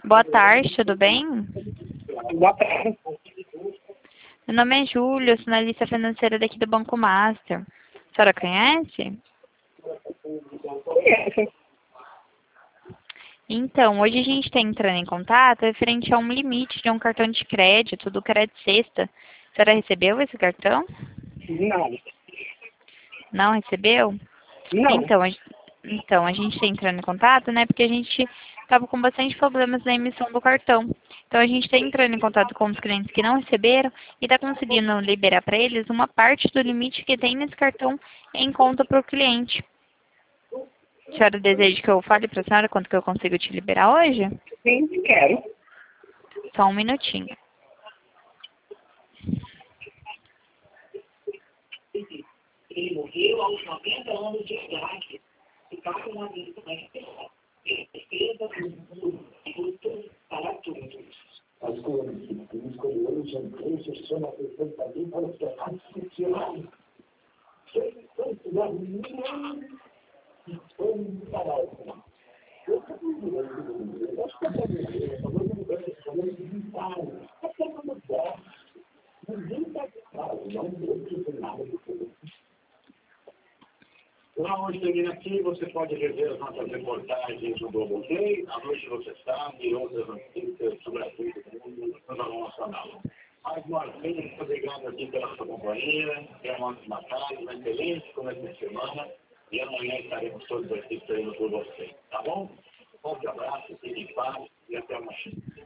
Boa tarde, tudo bem? Boa tarde. Meu nome é Júlia, sou analista financeira daqui do Banco Master. A senhora conhece? Conheço. Então, hoje a gente está entrando em contato referente a um limite de um cartão de crédito do Crédito Sexta. A senhora recebeu esse cartão? Não. Não recebeu? Não. Então, a gente está entrando em contato, né, porque a gente estava com bastante problemas na emissão do cartão. Então, a gente está entrando em contato com os clientes que não receberam e está conseguindo liberar para eles uma parte do limite que tem nesse cartão em conta para o cliente. A senhora deseja que eu fale para a senhora quanto que eu consigo te liberar hoje? Sim, quero. Só um minutinho. Ele morreu aos 90 anos de idade e está com uma visão despesa para todos. As escolhedores de empresas são apresentadas para os trabalhos sociais. Lá onde termina aqui, você pode rever as nossas reportagens no Globoplay, A Noite Você Sabe e outras notícias sobre a vida do mundo no Jornal Nacional. Mais uma vez, muito obrigado aqui pela sua companhia. Tenha uma ótima tarde, uma excelente começo de semana. E amanhã estaremos todos aqui esperando por você. Tá bom? Forte abraço, fique em paz e até amanhã.